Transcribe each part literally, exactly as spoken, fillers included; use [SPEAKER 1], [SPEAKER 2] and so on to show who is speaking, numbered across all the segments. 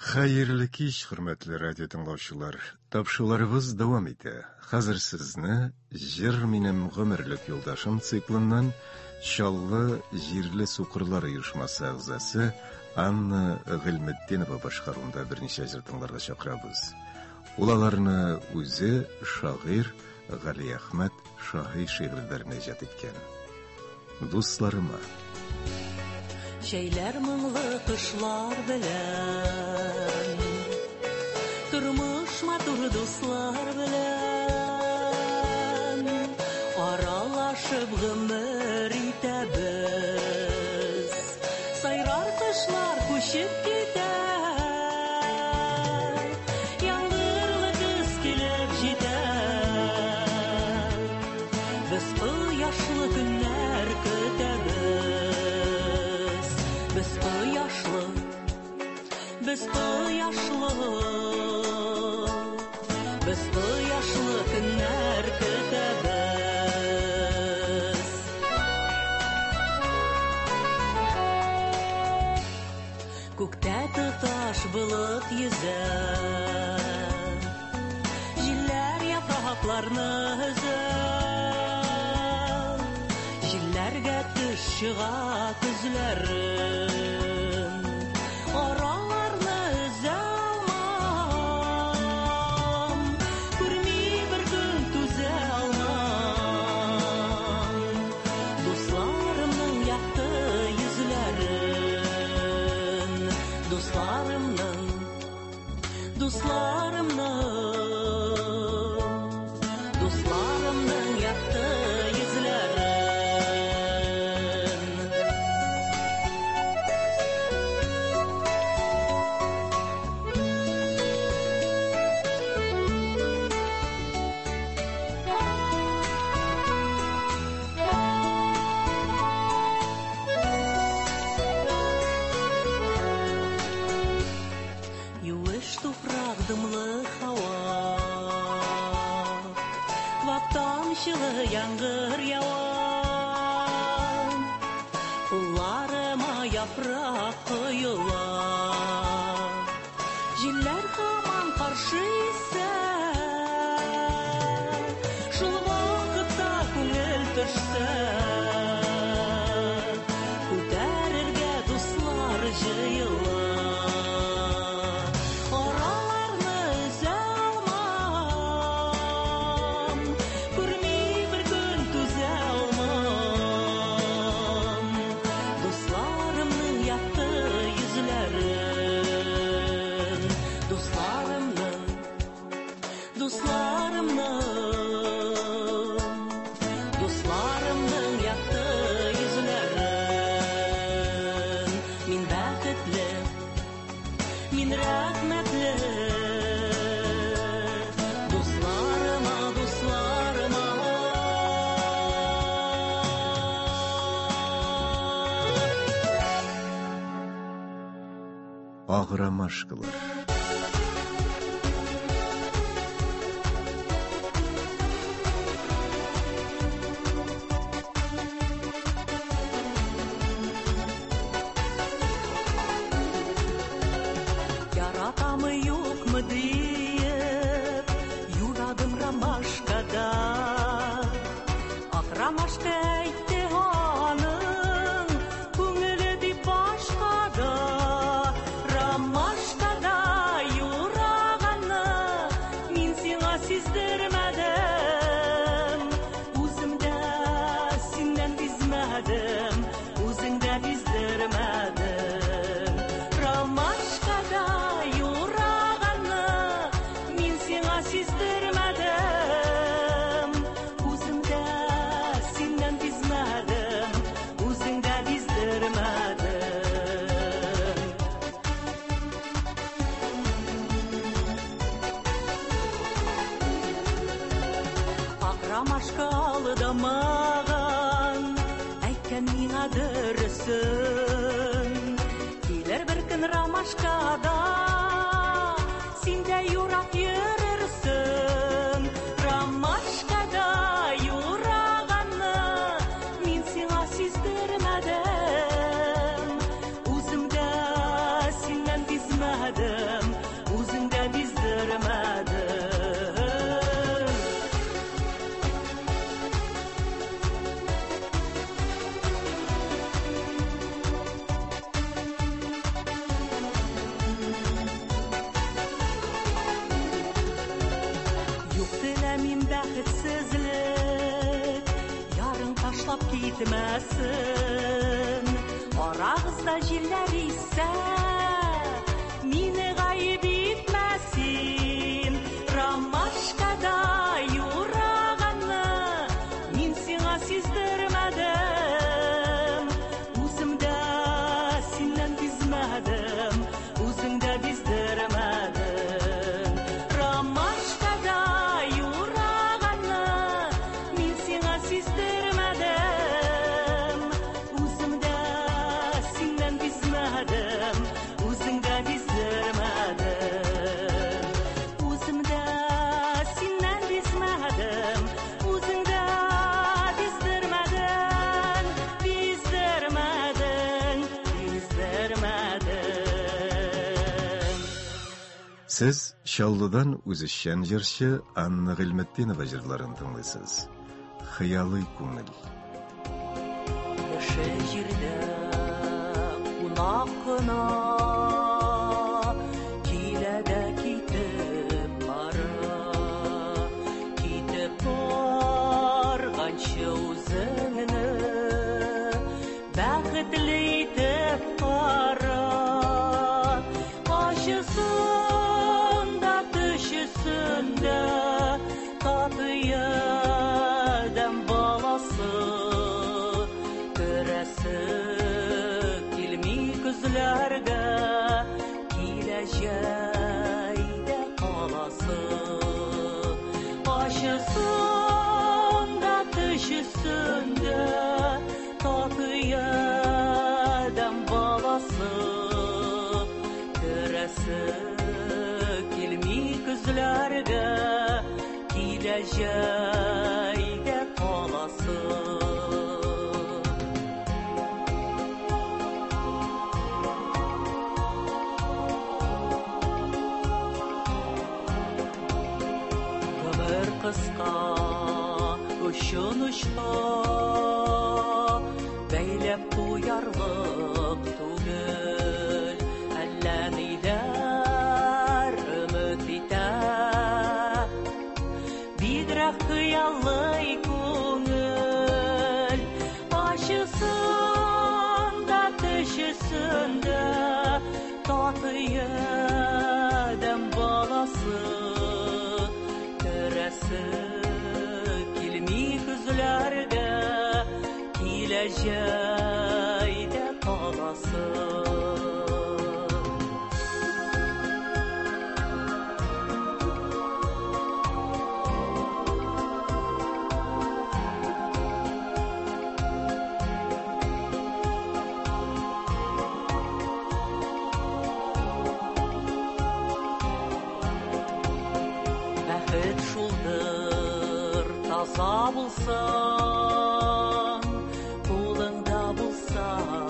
[SPEAKER 1] Xayrli kech, hurmatli radio tinglovchilar. Topshirlarimiz davom etdi. Hozir sizni Jir menim g'umrlik yo'ldoshim siklidan Sholli Jirli Suqurlar uyushmasi a'zosi Anna G'ilmiddinova boshqaruvida bir necha jir tinglarga chaqiramiz. Ularni o'zi shoir G'ali Ahmad Shohiy she'rlarini ijod etgan. Do'stlarima
[SPEAKER 2] Şeyler mыңlı kışlar bilen, Turmuş matur dostlar bilen, Aralaşıp gümür itəbiz, Sayrar kışlar kuşup gider, Yağmurlu kız gelip gider, Biz bu yaşlı günler kütəbiz, Biz bu yaşlı, biz bu yaşlı, biz bu yaşlı günler kütəbiz. Көктә тоташ bulut yüzer, Jiller yapraklarını üzer, Jillerge düş çığa күзләрем, Aralarını üze almam, Күрми bir gün түзе almam, Dostlarımның yaktı yüzlerin, Dostlarımның, dostlarımның, Dostlarımның yaktı yüzlerin. Dımlı hava, Vaktan şılı yağır yavan, Kullarıma yaprak koyular, Jiller haman karşı ise, Şul vakıtta көңіл düşse, Күтәрергә дуслар жыйылар, Aralarını üze almam, Күрми bir gün түзе almam, Dostlarımның yaktı yüzlerin, Dostlarımның, dostlarımның, Dostlarımның yaktı yüzlerin. Min bәхетле, min rəhmətli, Dostlarıma, dostlarıma.
[SPEAKER 1] Ağramашkılar.
[SPEAKER 2] Yaratамы юкмы диеп, юрадым ромашкада. Ак ромашка әйтте аның, күңеле дип башкада. Ромашкада юраганы мин сиңа сиздермәдем, үземдә синнән бизмәдем, үзеңдә биздермәдем. Ромашкада юраганы мин сиңа сиздермәдем, үземдә синнән бизмәдем, үзеңдә биздермәдем. Ак ромашка алдамаган, әйткән миңа дөресен, Килер bir көн ромашкада, Синдә юрак йөрерсең. Ромашкада юраганы мин сиңа сиздермәдем, үземдә синнән бизмәдем, җитмәсен. Арагызда җилләр исә, мине гаеп итмәсен. Ромашкада юраганны мин сиңа сиздермәдем. Үземдә синнән бизмәдем, үзеңдә биздермәдем. Ромашкада юраганны мин сиңа сиздермәдем. Үземдә синнән бизмәдем, үзеңдә биздермәдем. Үземдә синнән бизмәдем, үзеңдә биздермәдем. Биздермәдең, биздермәдең.
[SPEAKER 1] Сез Чаллыдан үзешчән җырчы Анна Гыйлметдинова җырларын тыңлыйсыз. Хыялый күңел.
[SPEAKER 2] Яшә җирдә кунак кына, килә дә китеп бара. Китеп барганчы үзеңне бәхетле итеп кара. Ачысын да төшесен дә татыядам баласы. Көрәсе килми күзләргә, киләҗәйдә каласы. Ачысын да төшесен дә татыядам баласы. Көрәсе килми күзләргә, киләҗәйдә каласы. Гомер кыска, очын очта, бәйләп куярлык түгел. Әллә ниләр өмет итә, бигрәк хыялый күңел. Ачысын да төшесен дә татыядам баласы. Көрәсе килми күзләргә, киләҗәйдә каласы. Бәхет шулдыр таза булсаң, кулыңда булса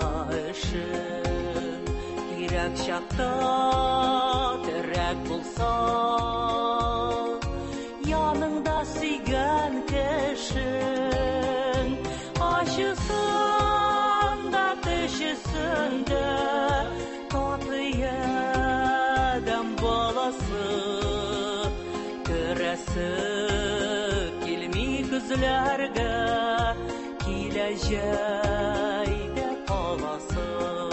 [SPEAKER 2] эшең. Кирәк чакта терәк булсаң, яныңда сөйгән кешең. Ачысын да төшесен дә татыядам баласы. Көрәсе килми күзләргә, киләҗәйдә каласы.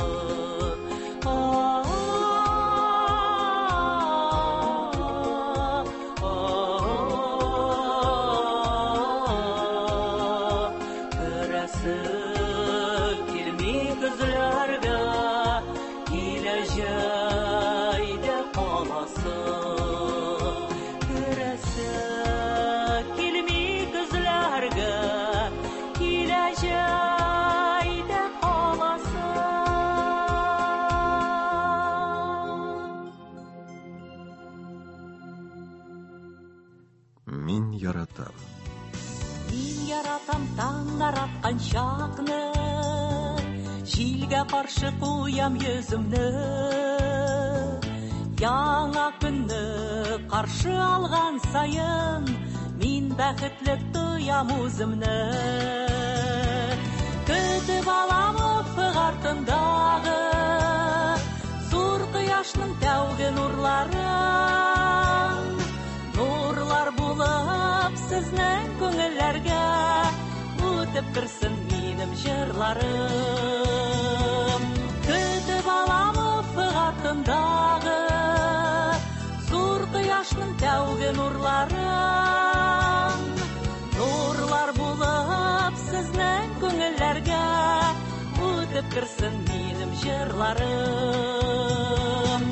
[SPEAKER 2] Көрәсе килми күзләргә, киләҗәйдә каласы. Көрәсе килми күзләргә, киләҗәйдә каласы.
[SPEAKER 1] Мин яратам.
[SPEAKER 2] Мин яратам таң яраткан чакны, җилгә каршы куям йөземне. Яңа көнне каршы алган саен, мин бәхетле тоям үземне. Көтеп алам уфык артындагы зур кояшның тәүге нурларын. Нурлар булып сезнең күңелләргә үтеп керсен минем минем җырларым. Көтеп алам уфык артындагы зур кояшның тәүге нурларын. Нурлар булып сезнең күңелләргә үтеп керсен минем җырларым.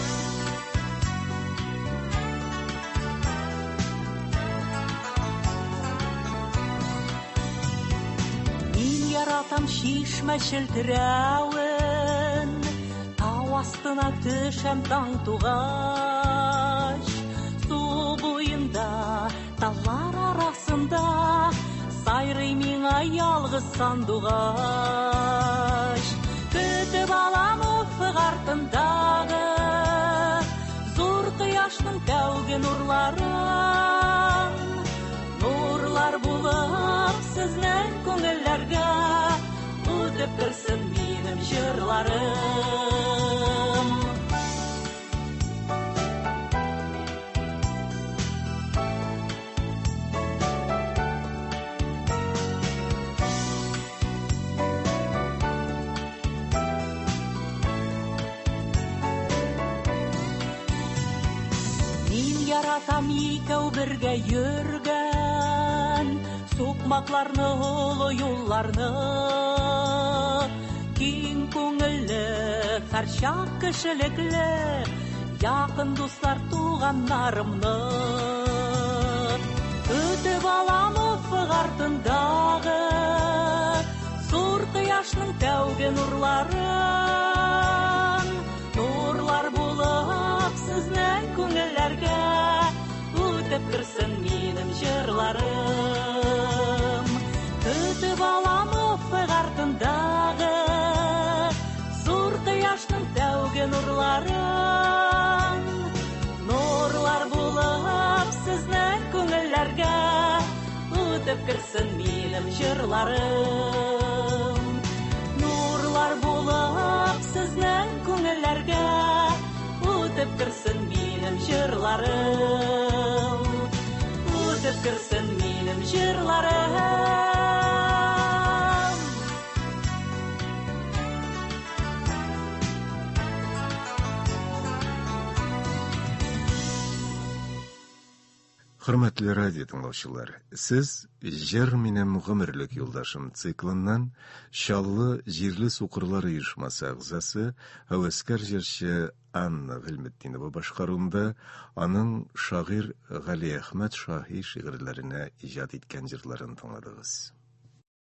[SPEAKER 2] Мин яратам шишмә челтерәвен, тау астына төшәм таң тугач. Су буенда, таллар арасында сайрый миңа ялгыз сандугач. Көтеп алам уфык артындагы зур кояшның тәүге нурларын. Нурлар булып сезнең күңелләргә үтеп керсен минем җырларым. Яратам икәү бергә йөргән сукмакларны, олы юлларны. Киң күңелле, һәр чак кешелекле, якын дуслар туганнарымны. Көтеп алам уфык артындагы зур кояшның тәүге нурларын. Нурлар булып сезнең күңелләргә үтеп керсен минем җырларым. Көтеп алам уфык артындагы зур кояшның тәүге нурларын. Нурлар булып сезнең күңелләргә үтеп керсен минем җырларым. Нурлар булып сезнең күңелләргә үтеп керсен минем җырларым. Үтеп керсен минем җырларым.
[SPEAKER 1] Хөрмәтле радио тыңлаучылар, сез «Җыр минем гомерлек юлдашым» циклыннан Чаллы җирле сукырлар оешмасы әгъзасы, һәвәскәр җырчы Анна Гыйлметдинова башкаруында аның шагыйрь Гали Әхмәт Шаһи шигырьләренә иҗат иткән җырларын тыңладыгыз.